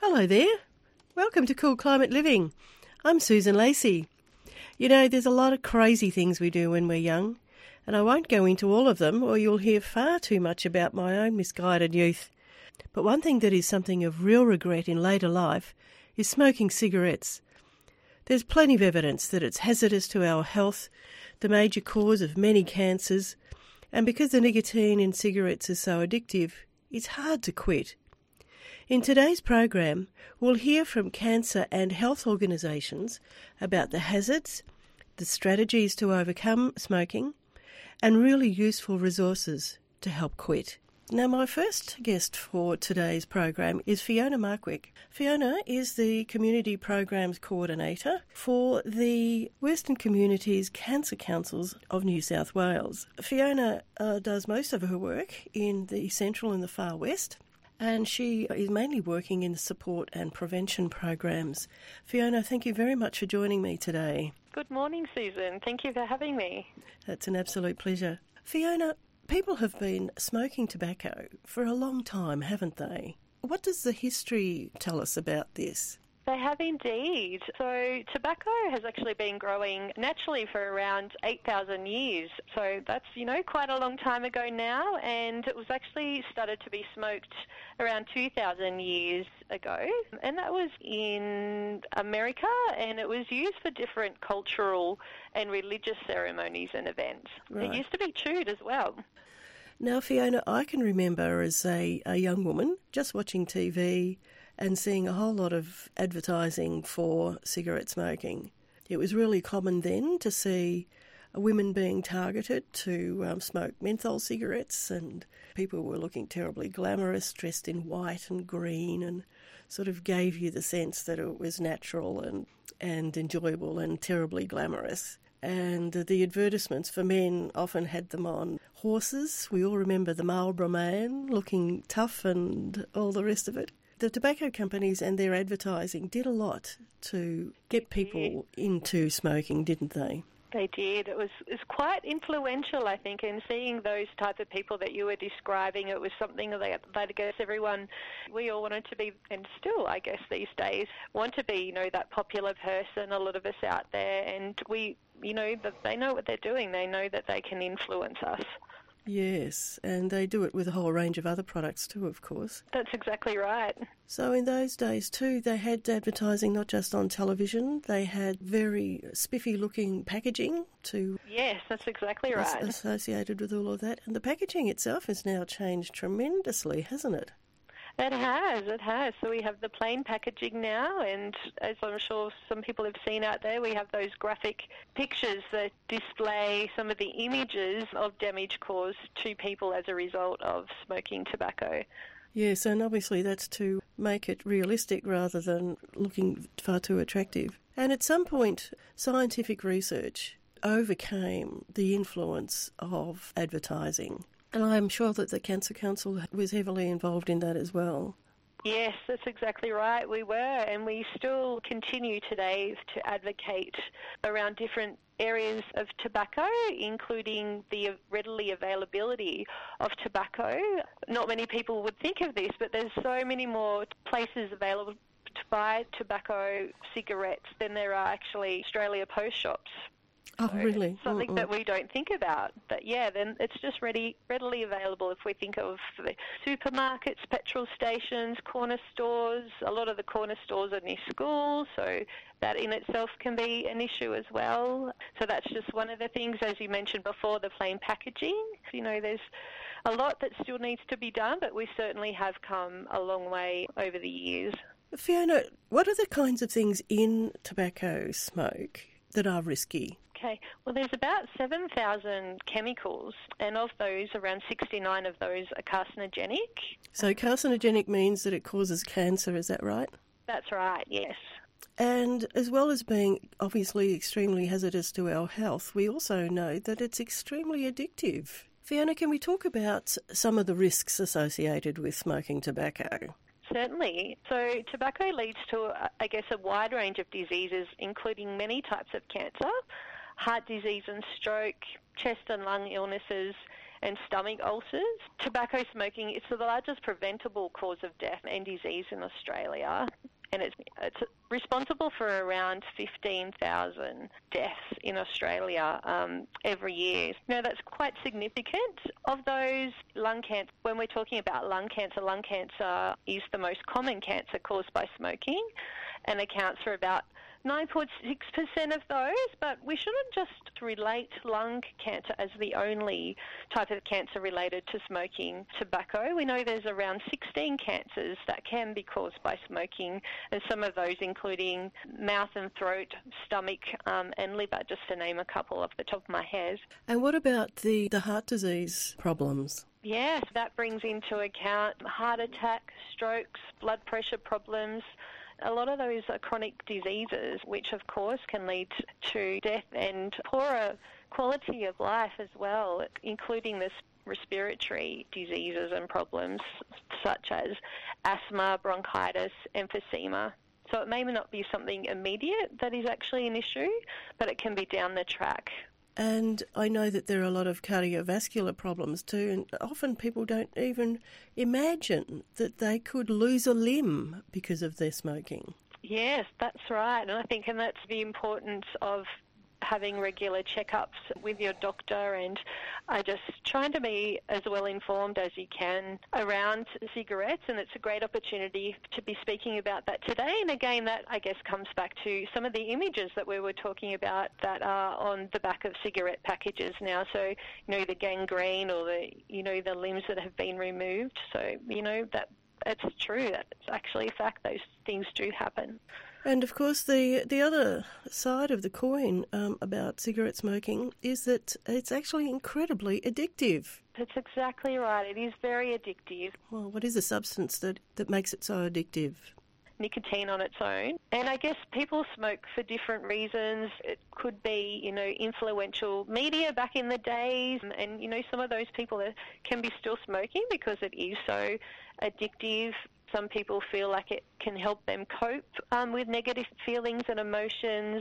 Hello there. Welcome to Cool Climate Living. I'm Susan Lacey. You know, there's a lot of crazy things we do when we're young, and I won't go into all of them or you'll hear far too much about my own misguided youth. But one thing that is something of real regret in later life is smoking cigarettes. There's plenty of evidence that it's hazardous to our health, the major cause of many cancers, and because the nicotine in cigarettes is so addictive, it's hard to quit. In today's program, we'll hear from cancer and health organisations about the hazards, the strategies to overcome smoking, and really useful resources to help quit. Now, my first guest for today's program is Fiona Markwick. Fiona is the Community Programs Coordinator for the Western Communities Cancer Councils of New South Wales. Fiona does most of her work in the central and the far west, and she is mainly working in the support and prevention programs. Fiona, thank you very much for joining me today. Good morning, Susan. Thank you for having me. That's an absolute pleasure. Fiona, people have been smoking tobacco for a long time, haven't they? What does the history tell us about this? They have indeed. So tobacco has actually been growing naturally for around 8,000 years. So that's, quite a long time ago now. And it was actually started to be smoked around 2,000 years ago. And that was in America, and it was used for different cultural and religious ceremonies and events. Right. It used to be chewed as well. Now, Fiona, I can remember as a young woman just watching TV and seeing a whole lot of advertising for cigarette smoking. It was really common then to see women being targeted to smoke menthol cigarettes, and people were looking terribly glamorous, dressed in white and green, and sort of gave you the sense that it was natural and enjoyable and terribly glamorous. And the advertisements for men often had them on horses. We all remember the Marlboro Man looking tough and all the rest of it. The tobacco companies and their advertising did a lot to get people into smoking, didn't they? They did. It was quite influential, I think, in seeing those type of people that you were describing. It was something that I guess everyone, we all wanted to be, and still, I guess, these days, want to be, that popular person, a lot of us out there, and we, that they know what they're doing. They know that they can influence us. Yes, and they do it with a whole range of other products too, of course. That's exactly right. So in those days too, they had advertising not just on television, they had very spiffy-looking packaging to... Yes, that's exactly right. Associated with all of that. And the packaging itself has now changed tremendously, hasn't it? It has. So we have the plain packaging now, and as I'm sure some people have seen out there, we have those graphic pictures that display some of the images of damage caused to people as a result of smoking tobacco. Yes, and obviously that's to make it realistic rather than looking far too attractive. And at some point, scientific research overcame the influence of advertising. And I'm sure that the Cancer Council was heavily involved in that as well. Yes, that's exactly right. We were, and we still continue today to advocate around different areas of tobacco, including the readily availability of tobacco. Not many people would think of this, but there's so many more places available to buy tobacco cigarettes than there are actually Australia Post shops. Oh, really? Something that we don't think about. But yeah, then it's just readily available if we think of the supermarkets, petrol stations, corner stores. A lot of the corner stores are near schools, so that in itself can be an issue as well. So that's just one of the things, as you mentioned before, the plain packaging. There's a lot that still needs to be done, but we certainly have come a long way over the years. Fiona, what are the kinds of things in tobacco smoke that are risky? Okay, well, there's about 7,000 chemicals, and of those, around 69 of those are carcinogenic. So carcinogenic means that it causes cancer, is that right? That's right, yes. And as well as being obviously extremely hazardous to our health, we also know that it's extremely addictive. Fiona, can we talk about some of the risks associated with smoking tobacco? Certainly. So tobacco leads to, a wide range of diseases, including many types of cancer, heart disease and stroke, chest and lung illnesses, and stomach ulcers. Tobacco smoking is the largest preventable cause of death and disease in Australia, and it's responsible for around 15,000 deaths in Australia every year. Now, that's quite significant. Of those, lung cancer, when we're talking about lung cancer is the most common cancer caused by smoking and accounts for about 9.6% of those, but we shouldn't just relate lung cancer as the only type of cancer related to smoking tobacco. We know there's around 16 cancers that can be caused by smoking, and some of those including mouth and throat, stomach, and liver, just to name a couple off the top of my head. And what about the heart disease problems? Yes, that brings into account heart attack, strokes, blood pressure problems. A lot of those are chronic diseases, which of course can lead to death and poorer quality of life as well, including this respiratory diseases and problems such as asthma, bronchitis, emphysema. So it may not be something immediate that is actually an issue, but it can be down the track. And I know that there are a lot of cardiovascular problems too, and often people don't even imagine that they could lose a limb because of their smoking. Yes, that's right. And I think that's the importance of having regular checkups with your doctor, and just trying to be as well informed as you can around cigarettes, and it's a great opportunity to be speaking about that today. And again, that I guess comes back to some of the images that we were talking about that are on the back of cigarette packages now. So, the gangrene or the limbs that have been removed. So, that it's true. That's actually a fact. Those things do happen. And of course, the other side of the coin about cigarette smoking is that it's actually incredibly addictive. That's exactly right. It is very addictive. Well, what is the substance that makes it so addictive? Nicotine on its own. And I guess people smoke for different reasons. It could be, influential media back in the days, and, some of those people can be still smoking because it is so addictive. Some people feel like it can help them cope with negative feelings and emotions.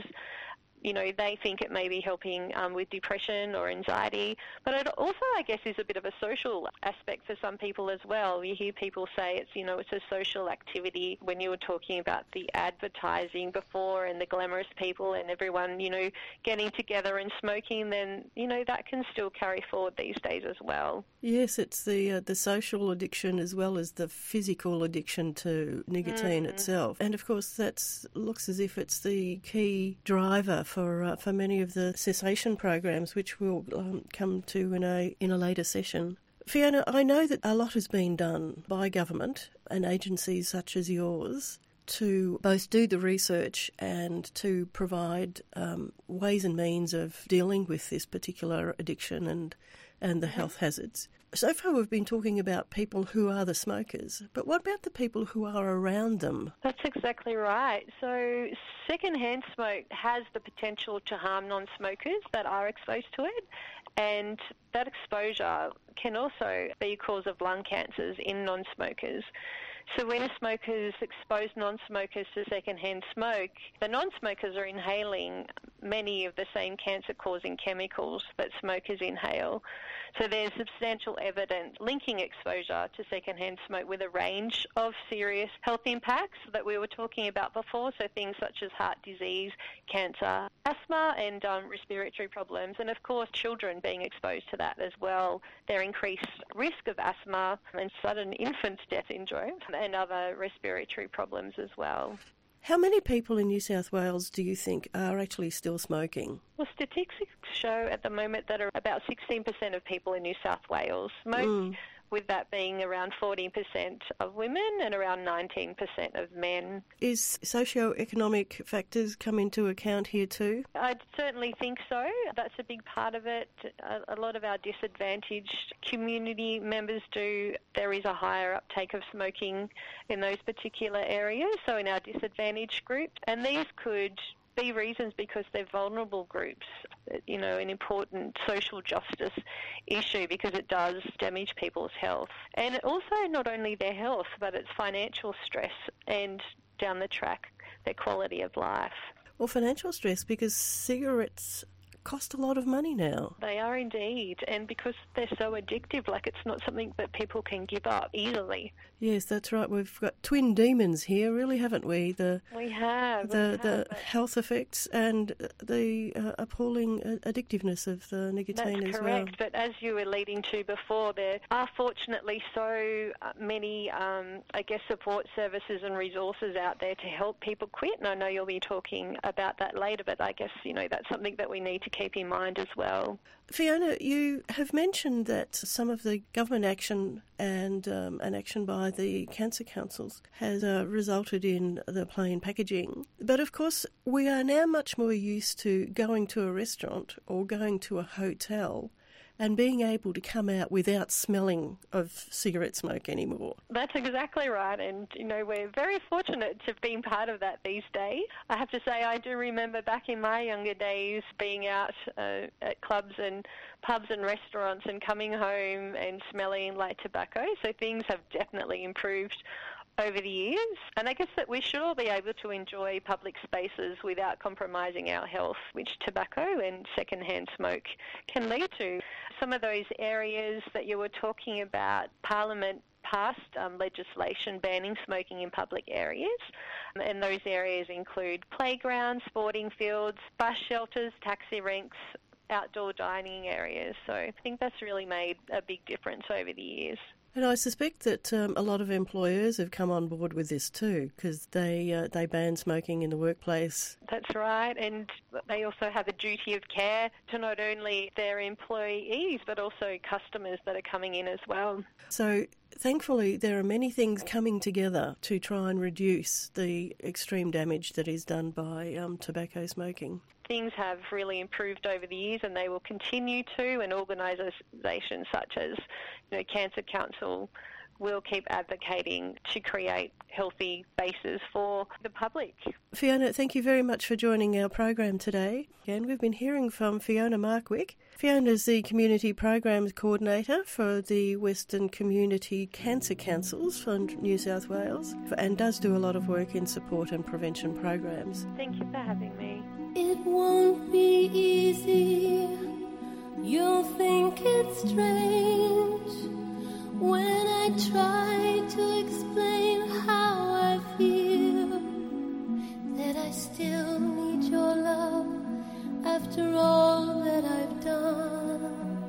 They think it may be helping with depression or anxiety. But it also, I guess, is a bit of a social aspect for some people as well. You hear people say it's a social activity. When you were talking about the advertising before and the glamorous people and everyone, getting together and smoking, then, that can still carry forward these days as well. Yes, it's the social addiction as well as the physical addiction to nicotine itself. And of course, that looks as if it's the key driver for many of the cessation programs, which we'll come to in a later session. Fiona, I know that a lot has been done by government and agencies such as yours to both do the research and to provide ways and means of dealing with this particular addiction and the health hazards. So far we've been talking about people who are the smokers, but what about the people who are around them? That's exactly right. So secondhand smoke has the potential to harm non-smokers that are exposed to it, and that exposure can also be a cause of lung cancers in non-smokers. So when smokers expose non-smokers to secondhand smoke, the non-smokers are inhaling many of the same cancer-causing chemicals that smokers inhale. So there's substantial evidence linking exposure to secondhand smoke with a range of serious health impacts that we were talking about before, so things such as heart disease, cancer, asthma and respiratory problems, and of course children being exposed to that as well. Their increased risk of asthma and sudden infant death syndrome and other respiratory problems as well. How many people in New South Wales do you think are actually still smoking? Well, statistics show at the moment that about 16% of people in New South Wales smoke, with that being around 14% of women and around 19% of men. Is socio-economic factors come into account here too? I certainly think so. That's a big part of it. A lot of our disadvantaged community members there is a higher uptake of smoking in those particular areas, so in our disadvantaged group. And these could be reasons because they're vulnerable groups, an important social justice issue because it does damage people's health. And also not only their health, but it's financial stress and down the track, their quality of life. Well, financial stress because cigarettes cost a lot of money now. They are indeed, and because they're so addictive, like it's not something that people can give up easily. Yes, that's right. We've got twin demons here, really, haven't we? We have. The health effects and the appalling addictiveness of the nicotine That's as correct, well. but as you were leading to before, there are fortunately so many, support services and resources out there to help people quit, and I know you'll be talking about that later, but I guess, that's something that we need to keep in mind as well. Fiona, you have mentioned that some of the government action and an action by the cancer councils has resulted in the plain packaging. But of course, we are now much more used to going to a restaurant or going to a hotel and being able to come out without smelling of cigarette smoke anymore. That's exactly right, and we're very fortunate to have been part of that these days. I have to say, I do remember back in my younger days being out at clubs and pubs and restaurants and coming home and smelling like tobacco, so things have definitely improved over the years, and I guess that we should all be able to enjoy public spaces without compromising our health, which tobacco and secondhand smoke can lead to. Some of those areas that you were talking about, Parliament passed legislation banning smoking in public areas, and those areas include playgrounds, sporting fields, bus shelters, taxi ranks, outdoor dining areas. So I think that's really made a big difference over the years. And I suspect that a lot of employers have come on board with this too, because they ban smoking in the workplace. That's right, and they also have a duty of care to not only their employees but also customers that are coming in as well. So thankfully there are many things coming together to try and reduce the extreme damage that is done by tobacco smoking. Things have really improved over the years, and they will continue to, and organisations such as Cancer Council will keep advocating to create healthy spaces for the public. Fiona, thank you very much for joining our program today. Again, we've been hearing from Fiona Markwick. Fiona's the Community Programs Coordinator for the Western Community Cancer Councils for New South Wales, and does do a lot of work in support and prevention programs. Thank you for having me. It won't be easy, you'll think it's strange when I try to explain how I feel, that I still need your love after all that I've done.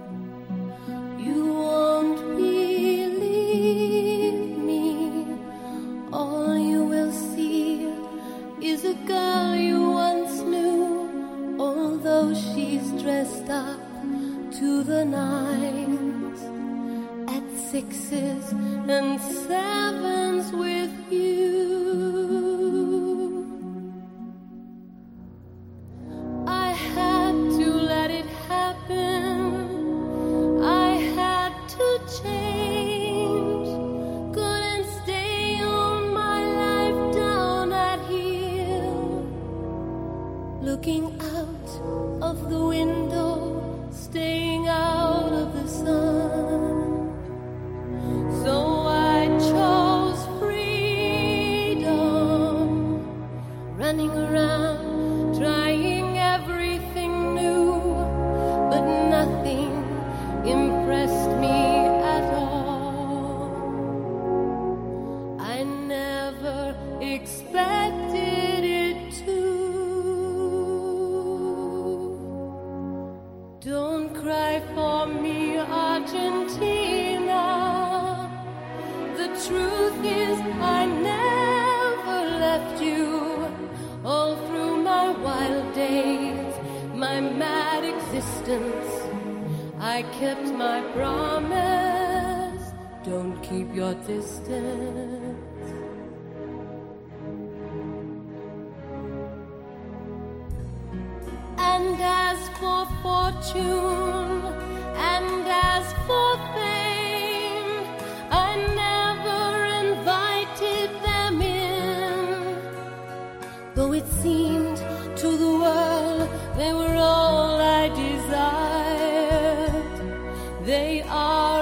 You won't believe me, all you will see is a girl you once knew, although she's dressed up to the nines, at 6s and 7s with you. I had to let it happen, I had to change, couldn't stay on my life down at heel, looking out of the window, staying out of the sun. So I chose freedom, running around, trying everything new, but nothing impressed me at all. I never expected it to. Don't cry for me, Argentina. The truth is I never left you. All through my wild days, my mad existence, I kept my promise. Don't keep your distance. And as for fortune, and as for fame, I never invited them in, though it seemed to the world they were all I desired. They are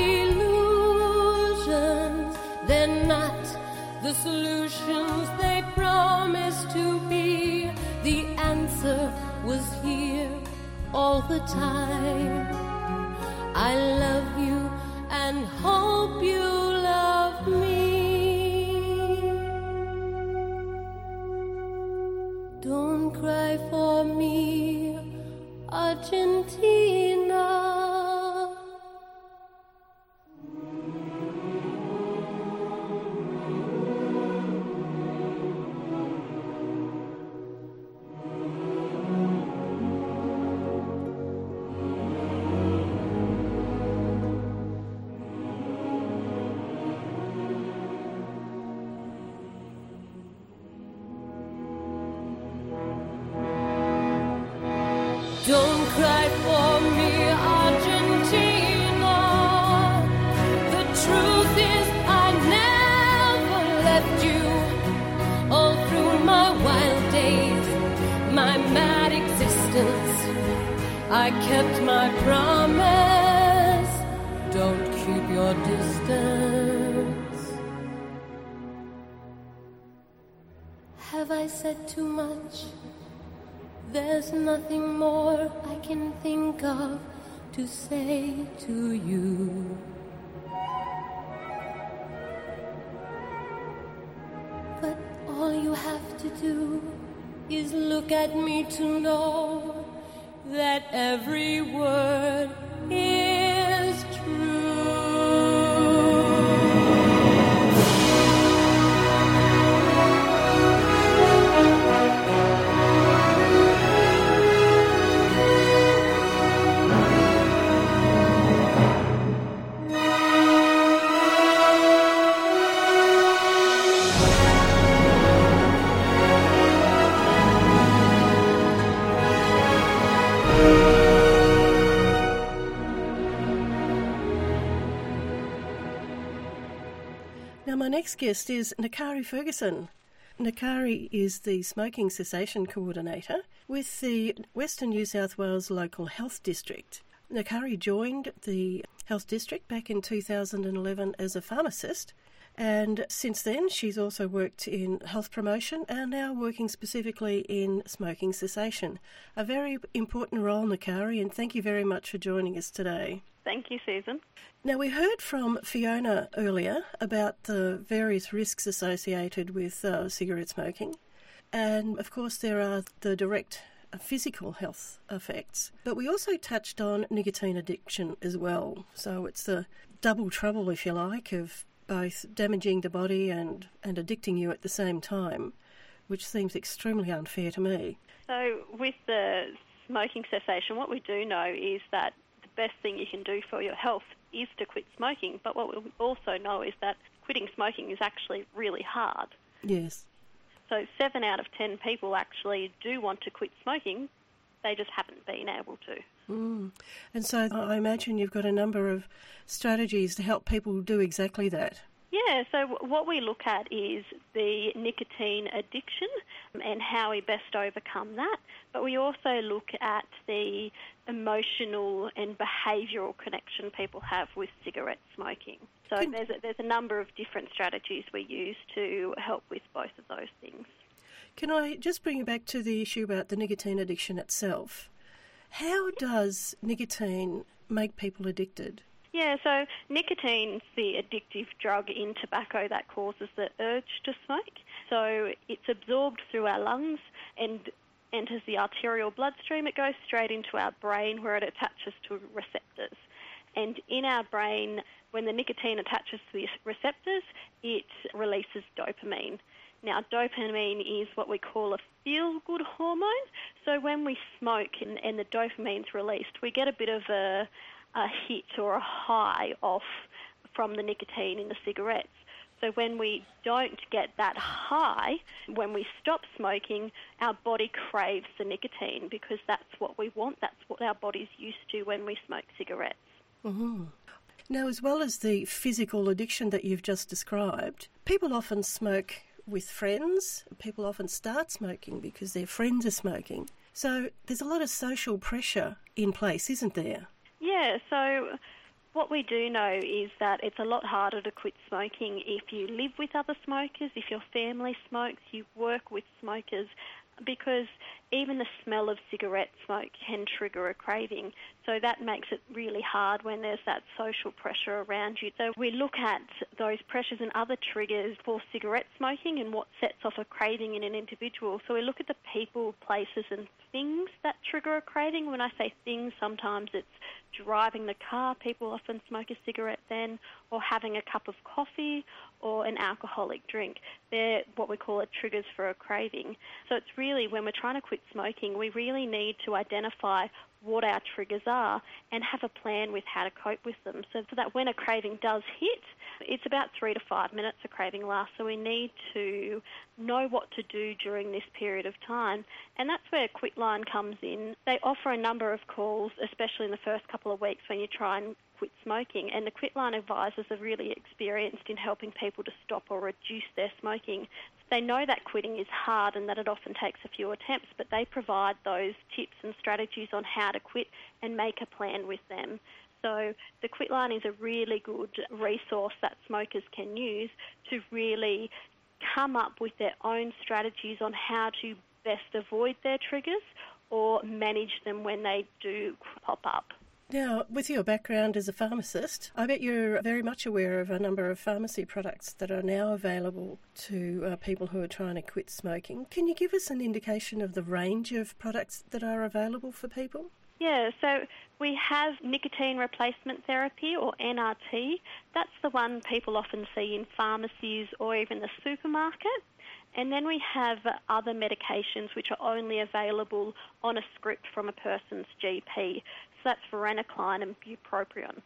illusions, they're not the solutions they promised to be. The answer was here all the time. I love you and hope you love me. Don't cry for me, Argentina. Don't cry for me, Argentina. The truth is I never left you. All through my wild days, my mad existence, I kept my promise. Don't keep your distance. Have I said too much? There's nothing more I can think of to say to you. But all you have to do is look at me to know that every word is true. Now, my next guest is Nakari Ferguson. Nakari is the Smoking Cessation Coordinator with the Western New South Wales Local Health District. Nakari joined the Health District back in 2011 as a pharmacist, and since then she's also worked in health promotion and now working specifically in smoking cessation. A very important role, Nakari, and thank you very much for joining us today. Thank you, Susan. Now, we heard from Fiona earlier about the various risks associated with cigarette smoking. And, of course, there are the direct physical health effects. But we also touched on nicotine addiction as well. So it's the double trouble, if you like, of both damaging the body and addicting you at the same time, which seems extremely unfair to me. So with the smoking cessation, what we do know is that best thing you can do for your health is to quit smoking, but what we also know is that quitting smoking is actually really hard. Yes. So 7 out of 10 people actually do want to quit smoking, they just haven't been able to. And so I imagine you've got a number of strategies to help people do exactly that. Yeah, so what we look at is the nicotine addiction and how we best overcome that. But we also look at the emotional and behavioural connection people have with cigarette smoking. So there's a number of different strategies we use to help with both of those things. Can I just bring you back to the issue about the nicotine addiction itself? How does nicotine make people addicted? Yeah, so nicotine's the addictive drug in tobacco that causes the urge to smoke. So it's absorbed through our lungs and enters the arterial bloodstream. It goes straight into our brain where it attaches to receptors. And in our brain, when the nicotine attaches to the receptors, it releases dopamine. Now, dopamine is what we call a feel-good hormone. So when we smoke and the dopamine's released, we get a bit of a hit or a high off from the nicotine in the cigarettes. So when we don't get that high, when we stop smoking, our body craves the nicotine because that's what we want, that's what our body's used to when we smoke cigarettes. Mm-hmm. Now, as well as the physical addiction that you've just described, people often smoke with friends. People often start smoking because their friends are smoking. So there's a lot of social pressure in place, isn't there? Yeah, so what we do know is that it's a lot harder to quit smoking if you live with other smokers, if your family smokes, you work with smokers, because even the smell of cigarette smoke can trigger a craving. So that makes it really hard when there's that social pressure around you. So we look at those pressures and other triggers for cigarette smoking and what sets off a craving in an individual. So we look at the people, places and things that trigger a craving. When I say things, sometimes it's driving the car. People often smoke a cigarette then, or having a cup of coffee or an alcoholic drink. They're what we call triggers for a craving. So it's really, when we're trying to quit smoking, we really need to identify what our triggers are and have a plan with how to cope with them, so that when a craving does hit, it's about 3 to 5 minutes a craving lasts, so we need to know what to do during this period of time. And that's where Quitline comes in. They offer a number of calls, especially in the first couple of weeks when you try and quit smoking, and the Quitline advisors are really experienced in helping people to stop or reduce their smoking. They know that quitting is hard and that it often takes a few attempts, but they provide those tips and strategies on how to quit and make a plan with them. So the Quitline is a really good resource that smokers can use to really come up with their own strategies on how to best avoid their triggers or manage them when they do pop up. Now, with your background as a pharmacist, I bet you're very much aware of a number of pharmacy products that are now available to people who are trying to quit smoking. Can you give us an indication of the range of products that are available for people? Yeah, so we have nicotine replacement therapy, or NRT. That's the one people often see in pharmacies or even the supermarket. And then we have other medications which are only available on a script from a person's GP. So that's varenicline and bupropion.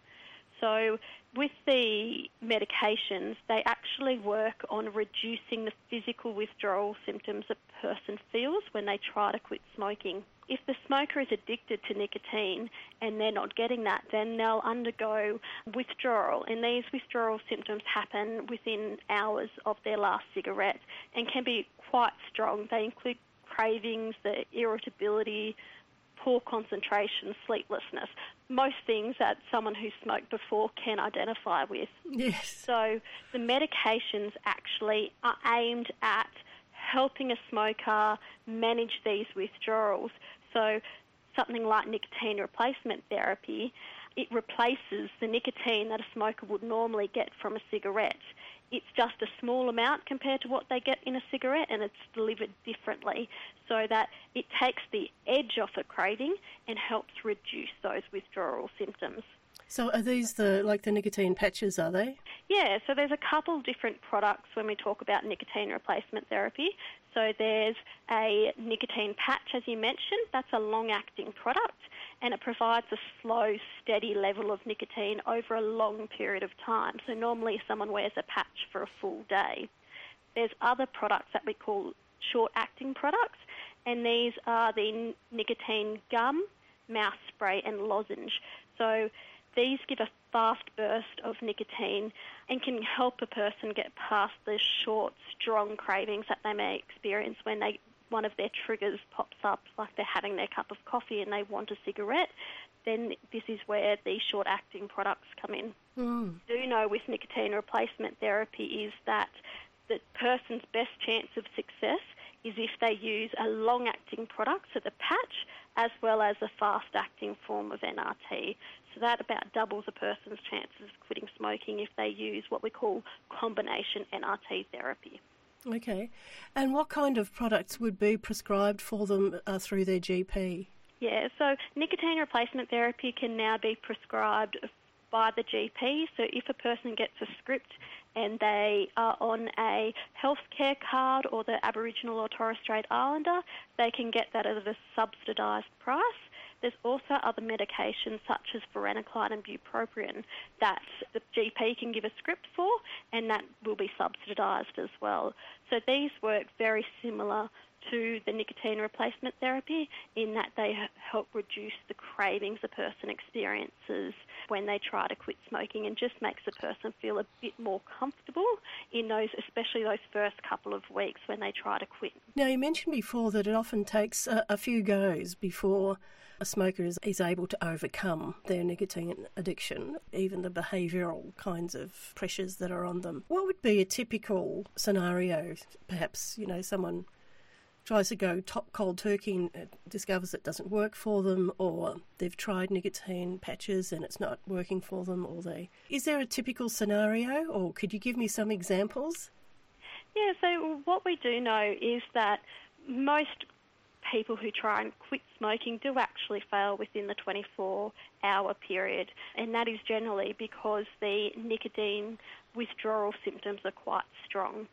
So with the medications, they actually work on reducing the physical withdrawal symptoms a person feels when they try to quit smoking. If the smoker is addicted to nicotine and they're not getting that, then they'll undergo withdrawal. And these withdrawal symptoms happen within hours of their last cigarette and can be quite strong. They include cravings, the irritability, poor concentration, sleeplessness, most things that someone who smoked before can identify with. Yes. So the medications actually are aimed at helping a smoker manage these withdrawals. So something like nicotine replacement therapy, it replaces the nicotine that a smoker would normally get from a cigarette. It's just a small amount compared to what they get in a cigarette, and it's delivered differently so that it takes the edge off a craving and helps reduce those withdrawal symptoms. So are these the nicotine patches, are they? Yeah, so there's a couple of different products when we talk about nicotine replacement therapy. So there's a nicotine patch, as you mentioned. That's a long-acting product, and it provides a slow, steady level of nicotine over a long period of time. So normally someone wears a patch for a full day. There's other products that we call short-acting products, and these are the nicotine gum, mouth spray and lozenge. So these give a fast burst of nicotine and can help a person get past the short, strong cravings that they may experience when one of their triggers pops up, like they're having their cup of coffee and they want a cigarette. Then this is where these short-acting products come in. Do know with nicotine replacement therapy is that the person's best chance of success is if they use a long-acting product, so the patch, as well as a fast-acting form of NRT. So that about doubles a person's chances of quitting smoking if they use what we call combination NRT therapy. Okay. And what kind of products would be prescribed for them through their GP? Yeah, so nicotine replacement therapy can now be prescribed by the GP. So if a person gets a script and they are on a healthcare card or the Aboriginal or Torres Strait Islander, they can get that at a subsidised price. There's also other medications such as varenicline and bupropion that the GP can give a script for, and that will be subsidised as well. So these work very similar to the nicotine replacement therapy in that they help reduce the cravings a person experiences when they try to quit smoking, and just makes the person feel a bit more comfortable in those, especially those first couple of weeks when they try to quit. Now, you mentioned before that it often takes a few goes before a smoker is able to overcome their nicotine addiction, even the behavioural kinds of pressures that are on them. What would be a typical scenario? Perhaps, someone tries to go top cold turkey and discovers it doesn't work for them, or they've tried nicotine patches and it's not working for them, Is there a typical scenario, or could you give me some examples? Yeah, so what we do know is that most people who try and quit smoking do actually fail within the 24-hour period, and that is generally because the nicotine withdrawal symptoms are quite strong.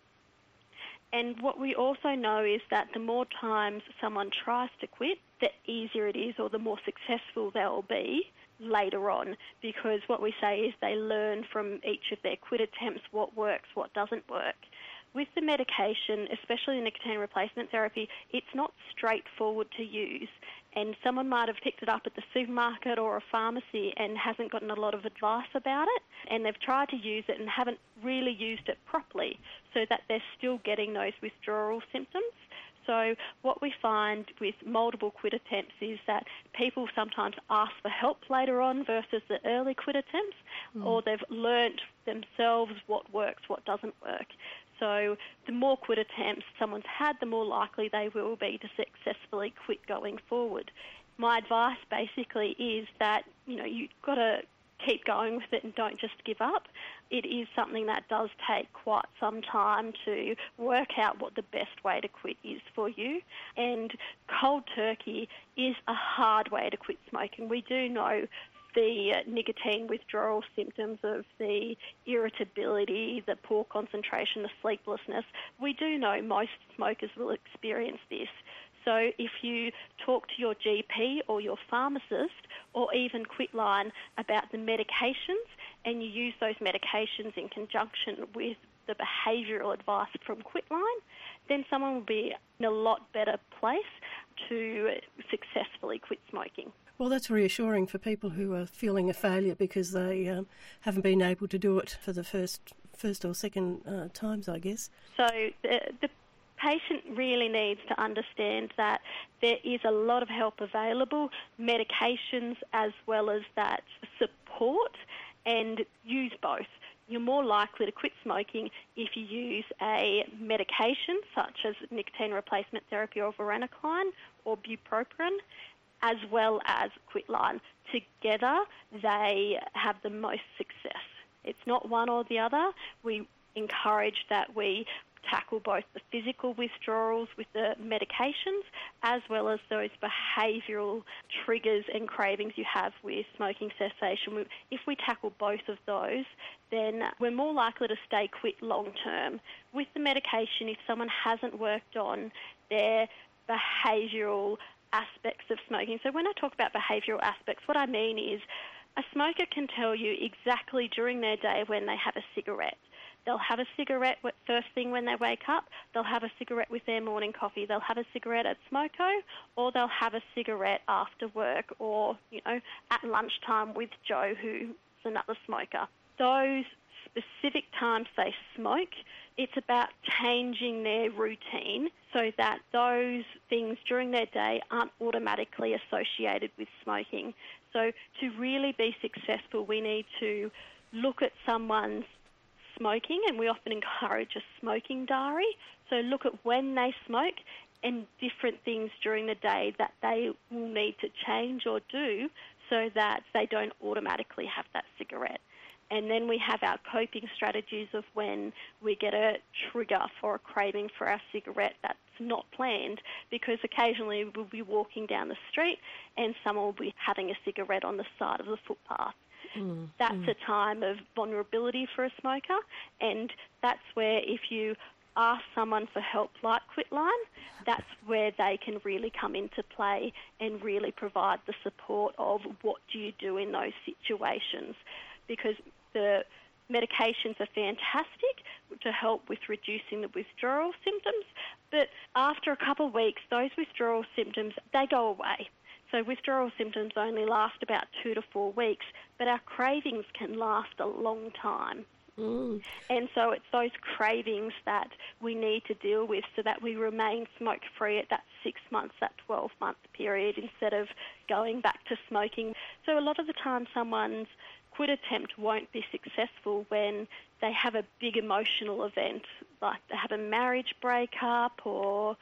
And what we also know is that the more times someone tries to quit, the easier it is, or the more successful they'll be later on, because what we say is they learn from each of their quit attempts what works, what doesn't work. With the medication, especially nicotine replacement therapy, it's not straightforward to use, and someone might have picked it up at the supermarket or a pharmacy and hasn't gotten a lot of advice about it, and they've tried to use it and haven't really used it properly, so that they're still getting those withdrawal symptoms. So what we find with multiple quit attempts is that people sometimes ask for help later on versus the early quit attempts, or they've learnt themselves what works, what doesn't work. So the more quit attempts someone's had, the more likely they will be to successfully quit going forward. My advice basically is that, you've got to keep going with it and don't just give up. It is something that does take quite some time to work out what the best way to quit is for you. And cold turkey is a hard way to quit smoking. We do know the nicotine withdrawal symptoms of the irritability, the poor concentration, the sleeplessness. We do know most smokers will experience this. So if you talk to your GP or your pharmacist or even Quitline about the medications, and you use those medications in conjunction with the behavioural advice from Quitline, then someone will be in a lot better place to successfully quit smoking. Well, that's reassuring for people who are feeling a failure because they haven't been able to do it for the first or second times, I guess. So the patient really needs to understand that there is a lot of help available, medications as well as that support, and use both. You're more likely to quit smoking if you use a medication such as nicotine replacement therapy or varenicline or bupropion, as well as Quitline. Together, they have the most success. It's not one or the other. We encourage that we tackle both the physical withdrawals with the medications as well as those behavioural triggers and cravings you have with smoking cessation. If we tackle both of those, then we're more likely to stay quit long term. With the medication, if someone hasn't worked on their behavioural aspects of smoking. So when I talk about behavioural aspects, what I mean is a smoker can tell you exactly during their day when they have a cigarette. They'll have a cigarette first thing when they wake up. They'll have a cigarette with their morning coffee. They'll have a cigarette at Smoko, or they'll have a cigarette after work or, at lunchtime with Joe, who's another smoker. Those specific times they smoke, it's about changing their routine so that those things during their day aren't automatically associated with smoking. So to really be successful, we need to look at someone's smoking, and we often encourage a smoking diary. So look at when they smoke and different things during the day that they will need to change or do so that they don't automatically have that cigarette. And then we have our coping strategies of when we get a trigger for a craving for our cigarette that's not planned, because occasionally we'll be walking down the street and someone will be having a cigarette on the side of the footpath. That's a time of vulnerability for a smoker, and that's where if you ask someone for help like Quitline, that's where they can really come into play and really provide the support of what do you do in those situations, because the medications are fantastic to help with reducing the withdrawal symptoms, but after a couple of weeks, those withdrawal symptoms, they go away. So withdrawal symptoms only last about 2 to 4 weeks, but our cravings can last a long time. And so it's those cravings that we need to deal with so that we remain smoke-free at that 6 months, that 12-month period, instead of going back to smoking. So a lot of the time someone's quit attempt won't be successful when they have a big emotional event, like they have a marriage breakup or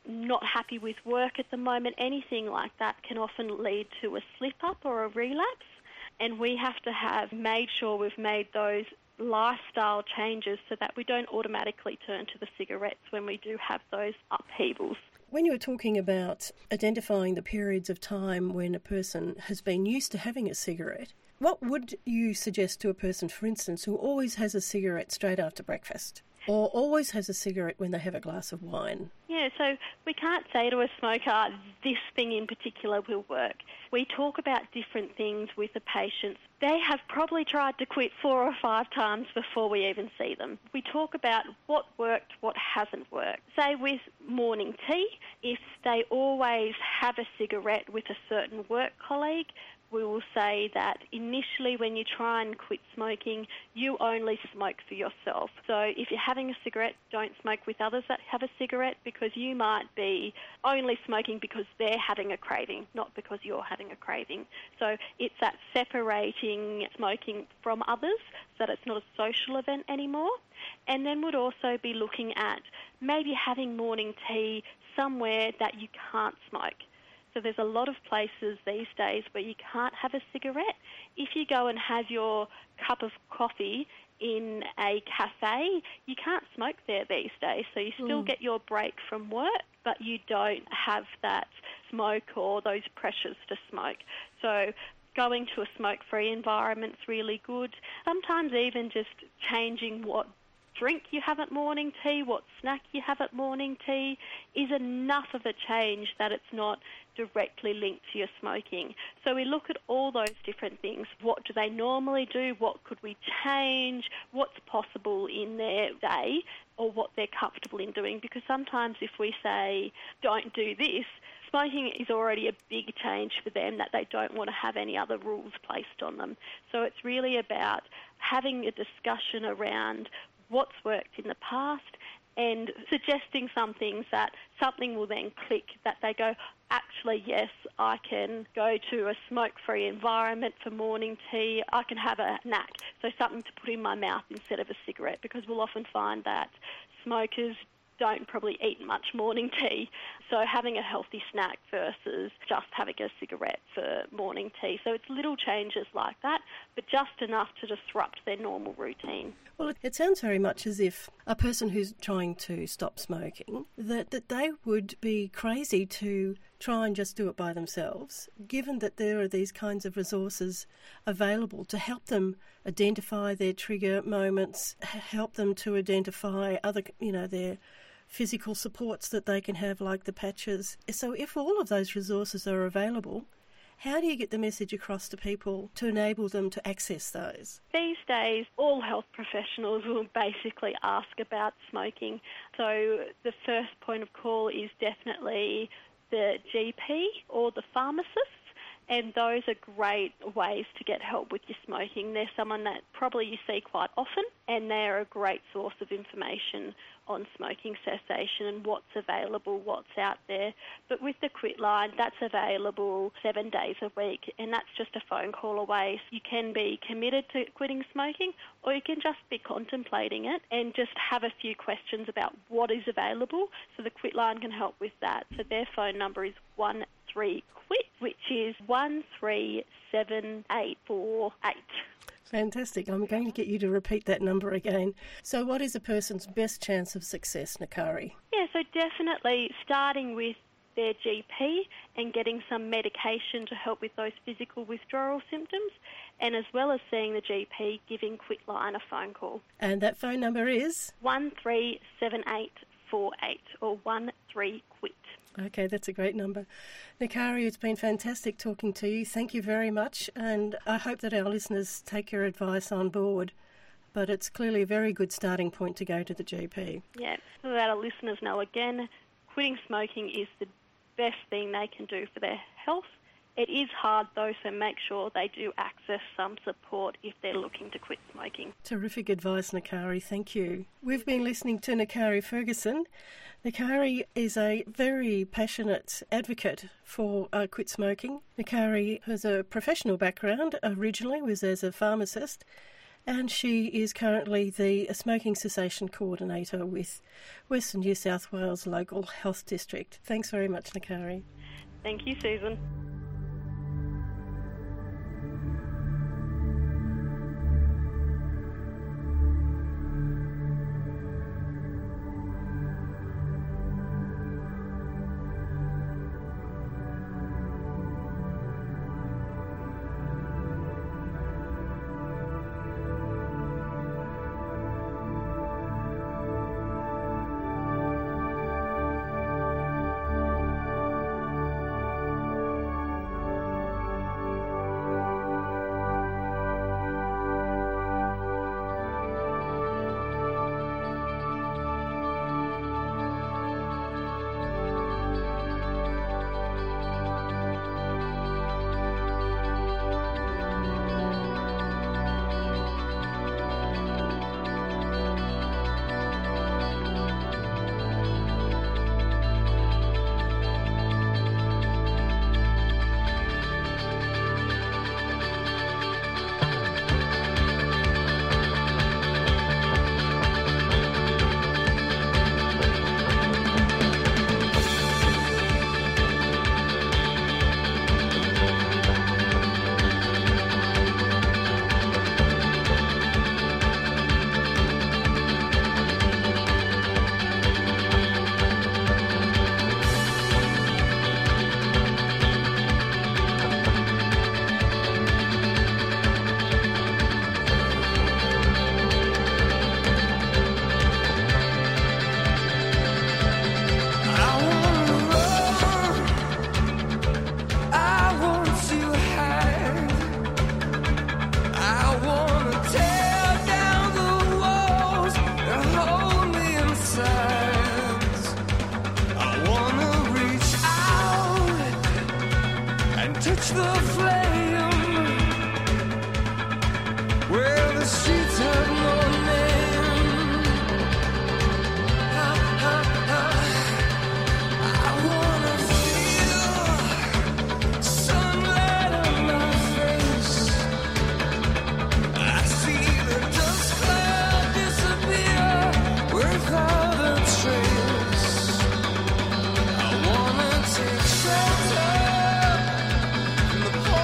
not happy with work at the moment, anything like that can often lead to a slip-up or a relapse. And we have to have made sure we've made those lifestyle changes so that we don't automatically turn to the cigarettes when we do have those upheavals. When you were talking about identifying the periods of time when a person has been used to having a cigarette, what would you suggest to a person, for instance, who always has a cigarette straight after breakfast or always has a cigarette when they have a glass of wine? Yeah, so we can't say to a smoker, this thing in particular will work. We talk about different things with the patients. They have probably tried to quit 4 or 5 times before we even see them. We talk about what worked, what hasn't worked. Say with morning tea, if they always have a cigarette with a certain work colleague, we will say that initially when you try and quit smoking, you only smoke for yourself. So if you're having a cigarette, don't smoke with others that have a cigarette, because you might be only smoking because they're having a craving, not because you're having a craving. So it's that separating smoking from others so that it's not a social event anymore. And then would also be looking at maybe having morning tea somewhere that you can't smoke. So there's a lot of places these days where you can't have a cigarette. If you go and have your cup of coffee in a cafe, you can't smoke there these days. So you still get your break from work, but you don't have that smoke or those pressures to smoke. So going to a smoke-free environment's really good. Sometimes even just changing what drink you have at morning tea, what snack you have at morning tea, is enough of a change that it's not directly linked to your smoking. So we look at all those different things. What do they normally do? What could we change? What's possible in their day, or what they're comfortable in doing? Because sometimes if we say, don't do this, smoking is already a big change for them that they don't want to have any other rules placed on them. So it's really about having a discussion around what's worked in the past and suggesting some things that something will then click, that they go, actually, yes, I can go to a smoke-free environment for morning tea. I can have a snack, so something to put in my mouth instead of a cigarette, because we'll often find that smokers don't probably eat much morning tea. So having a healthy snack versus just having a cigarette for morning tea. So it's little changes like that, but just enough to disrupt their normal routine. Well, it sounds very much as if a person who's trying to stop smoking, that they would be crazy to try and just do it by themselves, given that there are these kinds of resources available to help them identify their trigger moments, help them to identify other, their physical supports that they can have, like the patches. So if all of those resources are available, how do you get the message across to people to enable them to access those? These days, all health professionals will basically ask about smoking. So the first point of call is definitely the GP or the pharmacist, and those are great ways to get help with your smoking. They're someone that probably you see quite often, and they're a great source of information on smoking cessation and what's available, what's out there. But with the Quit Line, that's available 7 days a week, and that's just a phone call away. So you can be committed to quitting smoking, or you can just be contemplating it and just have a few questions about what is available. So the Quit Line can help with that. So their phone number is 13QUIT, which is 137848. Fantastic. I'm going to get you to repeat that number again. So what is a person's best chance of success, Nakari? Yeah, so definitely starting with their GP and getting some medication to help with those physical withdrawal symptoms, and as well as seeing the GP, giving Quit Line a phone call. And that phone number is? 137848 or 13QUIT. Okay, that's a great number. Nakari, it's been fantastic talking to you. Thank you very much, and I hope that our listeners take your advice on board. But it's clearly a very good starting point to go to the GP. Yeah, so that our listeners know, again, quitting smoking is the best thing they can do for their health. It is hard though, so make sure they do access some support if they're looking to quit smoking. Terrific advice, Nakari. Thank you. We've been listening to Nakari Ferguson. Nakari is a very passionate advocate for quit smoking. Nakari has a professional background, originally was as a pharmacist, and she is currently the smoking cessation coordinator with Western New South Wales Local Health District. Thanks very much, Nakari. Thank you, Susan. The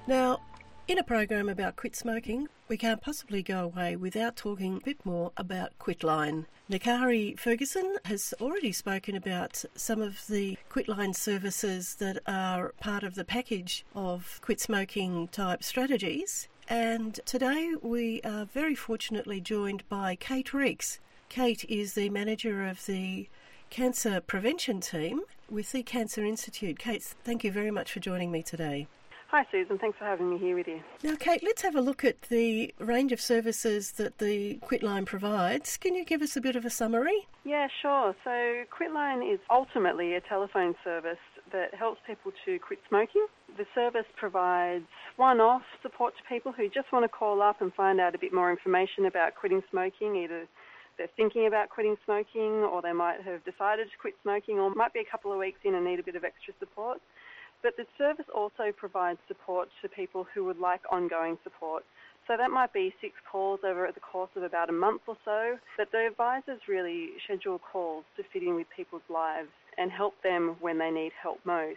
Now, in a program about quit smoking, we can't possibly go away without talking a bit more about Quitline. Nakari Ferguson has already spoken about some of the Quitline services that are part of the package of quit smoking type strategies. And today we are very fortunately joined by Kate Reeks. Kate is the manager of the Cancer Prevention Team with the Cancer Institute. Kate, thank you very much for joining me today. Hi Susan, thanks for having me here with you. Now Kate, let's have a look at the range of services that the Quitline provides. Can you give us a bit of a summary? Yeah, sure. So Quitline is ultimately a telephone service that helps people to quit smoking. The service provides one-off support to people who just want to call up and find out a bit more information about quitting smoking. Either they're thinking about quitting smoking, or they might have decided to quit smoking, or might be a couple of weeks in and need a bit of extra support. But the service also provides support to people who would like ongoing support. So that might be 6 calls over the course of about a month or so. But the advisors really schedule calls to fit in with people's lives and help them when they need help most.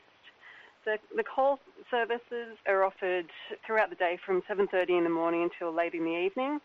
The call services are offered throughout the day from 7:30 in the morning until late in the evening.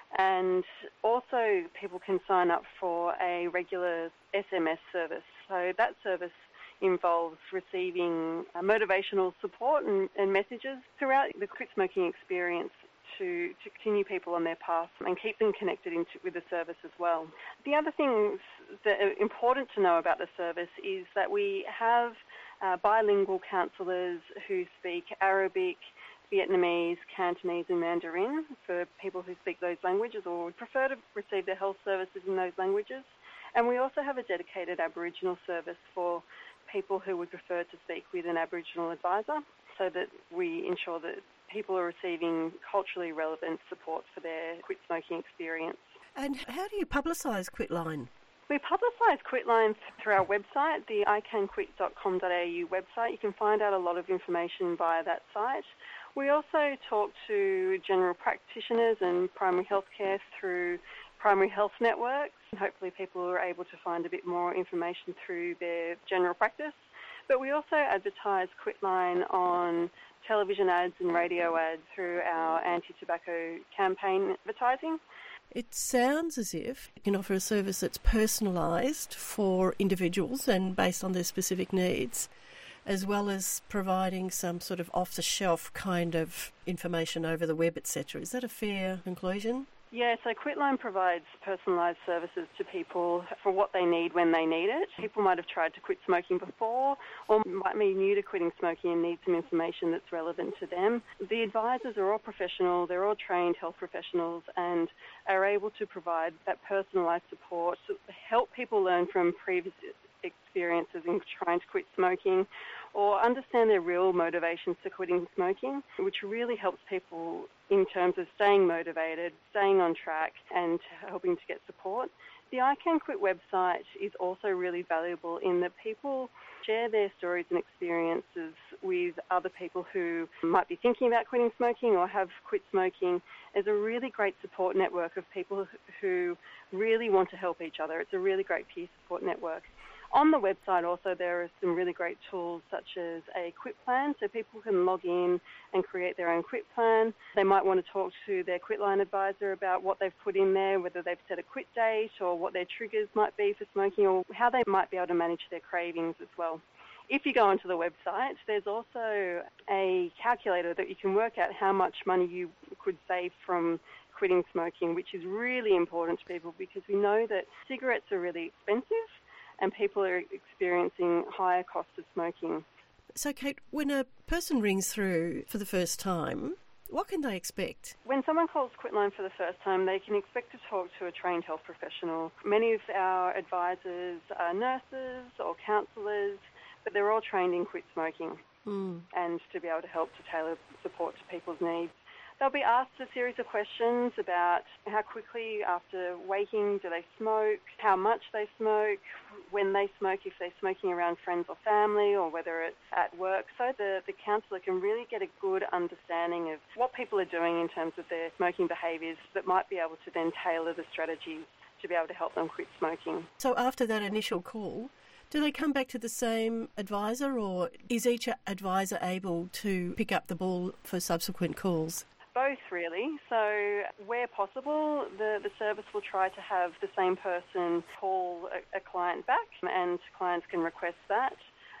And also people can sign up for a regular SMS service. So that service involves receiving motivational support and messages throughout the quit smoking experience to continue people on their path and keep them connected with the service as well. The other things that are important to know about the service is that we have bilingual counsellors who speak Arabic, Vietnamese, Cantonese and Mandarin for people who speak those languages or would prefer to receive their health services in those languages. And we also have a dedicated Aboriginal service for people who would prefer to speak with an Aboriginal advisor, so that we ensure that people are receiving culturally relevant support for their quit smoking experience. And how do you publicise Quitline? We publicise Quitline through our website, the icanquit.com.au website. You can find out a lot of information via that site. We also talk to general practitioners and primary health care through primary health networks. Hopefully people are able to find a bit more information through their general practice. But we also advertise Quitline on television ads and radio ads through our anti-tobacco campaign advertising. It sounds as if you can offer a service that's personalised for individuals and based on their specific needs, as well as providing some sort of off-the-shelf kind of information over the web, etc. Is that a fair conclusion? Yeah, so Quitline provides personalised services to people for what they need when they need it. People might have tried to quit smoking before or might be new to quitting smoking and need some information that's relevant to them. The advisors are all professional, they're all trained health professionals and are able to provide that personalised support to help people learn from previous experiences in trying to quit smoking or understand their real motivations to quitting smoking, which really helps people in terms of staying motivated, staying on track and helping to get support. The I Can Quit website is also really valuable in that people share their stories and experiences with other people who might be thinking about quitting smoking or have quit smoking. There's a really great support network of people who really want to help each other. It's a really great peer support network. On the website also there are some really great tools such as a quit plan, so people can log in and create their own quit plan. They might want to talk to their Quitline advisor about what they've put in there, whether they've set a quit date or what their triggers might be for smoking or how they might be able to manage their cravings as well. If you go onto the website, there's also a calculator that you can work out how much money you could save from quitting smoking, which is really important to people because we know that cigarettes are really expensive and people are experiencing higher costs of smoking. So, Kate, when a person rings through for the first time, what can they expect? When someone calls Quitline for the first time, they can expect to talk to a trained health professional. Many of our advisors are nurses or counsellors, but they're all trained in quit smoking and to be able to help to tailor support to people's needs. They'll be asked a series of questions about how quickly after waking do they smoke, how much they smoke, when they smoke, if they're smoking around friends or family or whether it's at work, so the counsellor can really get a good understanding of what people are doing in terms of their smoking behaviours that might be able to then tailor the strategies to be able to help them quit smoking. So after that initial call, Do they come back to the same advisor, or is each advisor able to pick up the ball for subsequent calls? Both, really. So where possible, the service will try to have the same person call a client back, and clients can request that.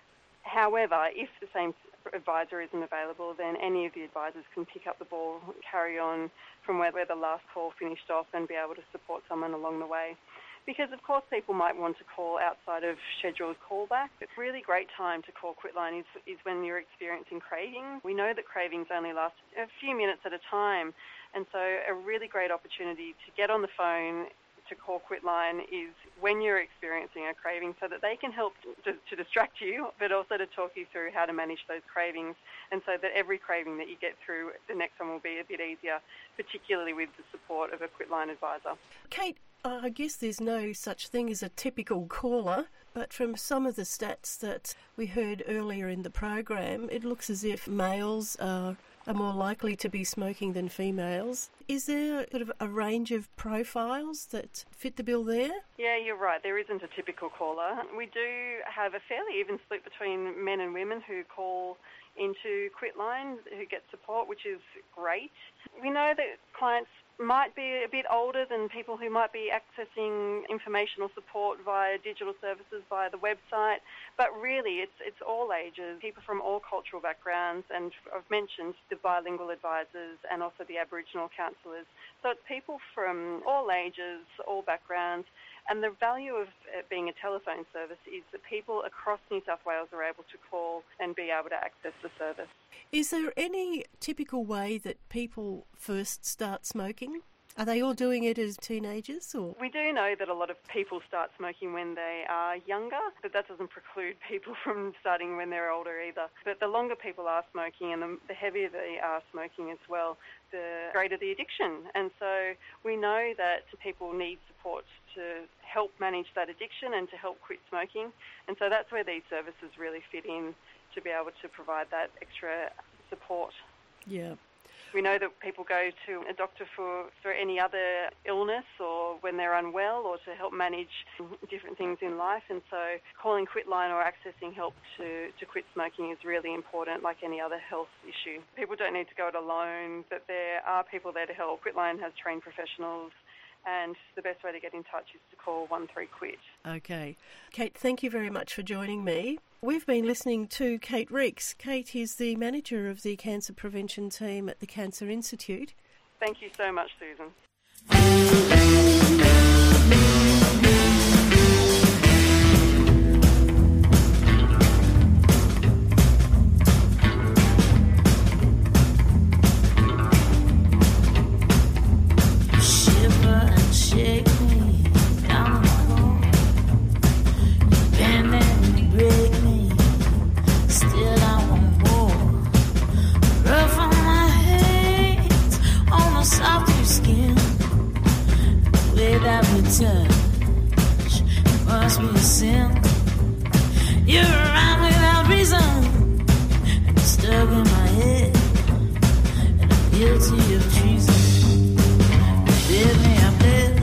However, if the same advisor isn't available, then any of the advisors can pick up the ball, carry on from where the last call finished off, and be able to support someone along the way. Because, of course, people might want to call outside of scheduled callback. It's a really great time to call Quitline is when you're experiencing craving. We know that cravings only last a few minutes at a time, and so a really great opportunity to get on the phone to call Quitline is when you're experiencing a craving, so that they can help to distract you, but also to talk you through how to manage those cravings, and so that every craving that you get through, the next one will be a bit easier, particularly with the support of a Quitline advisor. Kate, I guess there's no such thing as a typical caller, but from some of the stats that we heard earlier in the program, it looks as if males are more likely to be smoking than females. Is there sort of a range of profiles that fit the bill there? Yeah, you're right. There isn't a typical caller. We do have a fairly even split between men and women who call into Quitline, who get support, which is great. We know that clients might be a bit older than people who might be accessing informational support via digital services, via the website, but really it's all ages, people from all cultural backgrounds, and I've mentioned the bilingual advisors and also the Aboriginal counsellors. So it's people from all ages, all backgrounds, and the value of it being a telephone service is that people across New South Wales are able to call and be able to access the service. Is there any typical way that people first start smoking? Are they all doing it as teenagers? Or? We do know that a lot of people start smoking when they are younger, but that doesn't preclude people from starting when they're older either. But the longer people are smoking and the heavier they are smoking as well, the greater the addiction. And so we know that people need support to help manage that addiction and to help quit smoking. And so that's where these services really fit in, to be able to provide that extra support. Yeah. We know that people go to a doctor for any other illness or when they're unwell or to help manage different things in life. And so calling Quitline or accessing help to quit smoking is really important, like any other health issue. People don't need to go it alone, but there are people there to help. Quitline has trained professionals, and the best way to get in touch is to call 13QUIT. Okay. Kate, thank you very much for joining me. We've been listening to Kate Reeks. Kate is the manager of the cancer prevention team at the Cancer Institute. Thank you so much, Susan. Touch, it must be a sin. You're around without reason, and you're stuck in my head, and I'm guilty of treason. Forgive me, I bled.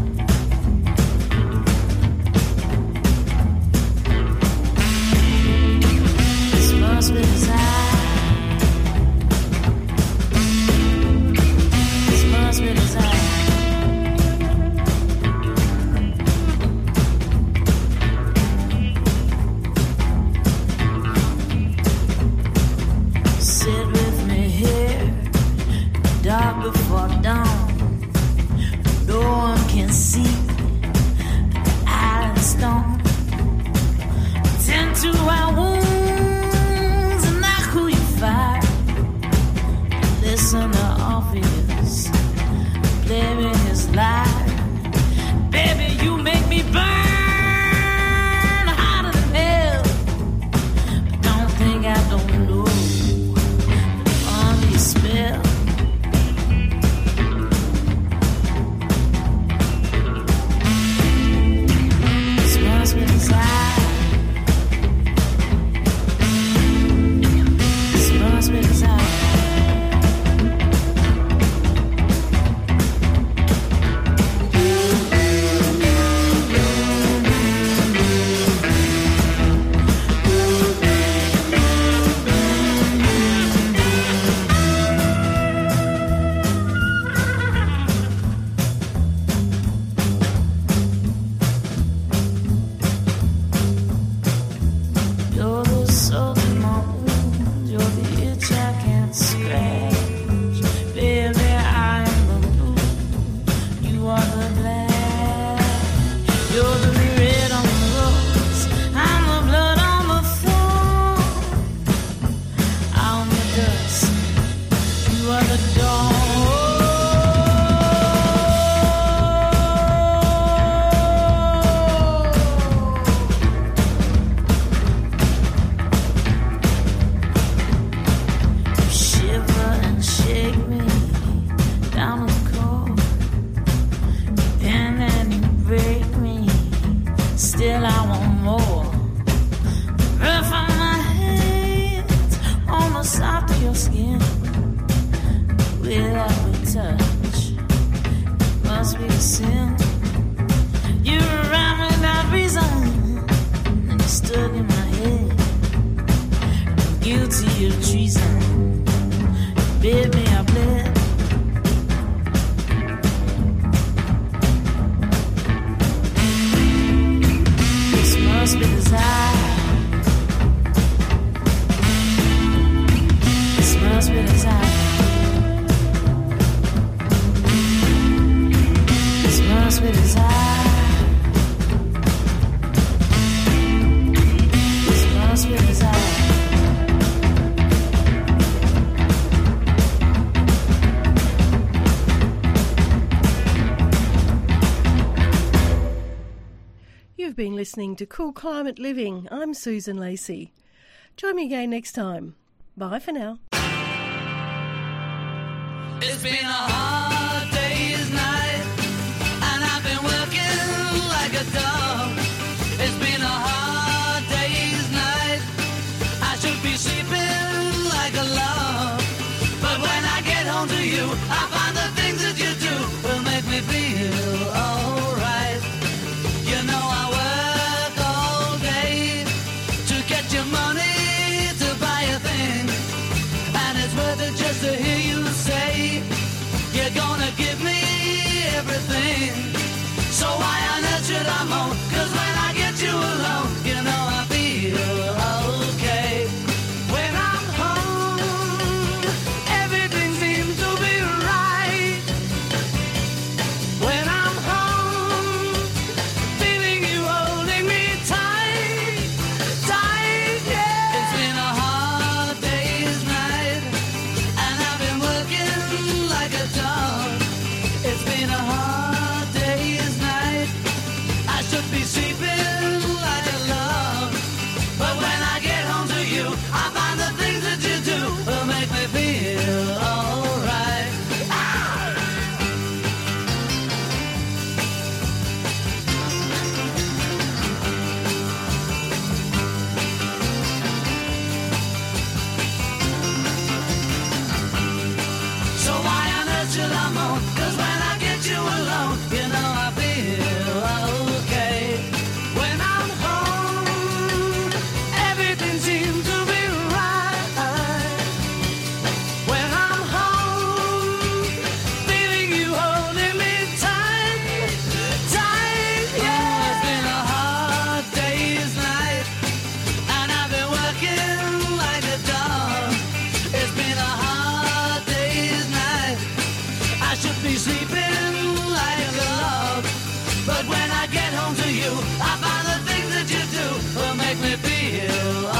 This must be desire. This must be desire. Dark before dawn, no one can see the island stone. Tend to our wounds and not who you fire. Listen to Orpheus, play me his life. Baby, you make me burn hotter than hell. But don't think I don't know the on your spell. Must be desire. your skin without a touch. Must be a sin. You're around without reason, and you're stuck in my head. I'm guilty of treason. Baby, I bled. This must be desire. This must be desire. This must be desire. This must be desire. You've been listening to Cool Climate Living. I'm Susan Lacey. Join me again next time. Bye for now. It's been a hard day's night, and I've been working like a dog. It's been a hard day's night. I should be sleeping like a log. But when I get home to you, I find the things that you do will make me feel alright. You know I work all day to get your money to buy a thing, and it's worth it just to hear you say you're gonna give me everything. So why on earth should I moan? 'Cause when I get you alone, you know I feel okay. When I'm home, everything seems to be right. When I'm home, feeling you holding me tight, tight, yeah. It's been a hard day's night, and I've been working like a dog. It's been a hard day's night. I should be sleeping like a log. But when I get home to you, I find the things that you do will make me feel alright. So why on earth should I moan? 'Cause when I get you alone, you know I feel okay. When I'm home, everything seems to be right. When I'm home, feeling you holding me tight, tight, yeah. It's been a hard day's night, and I've been working like a dog. It's been a hard day's night. I should be sleeping like a log. But when I get home to you, I find the things that you do will make me feel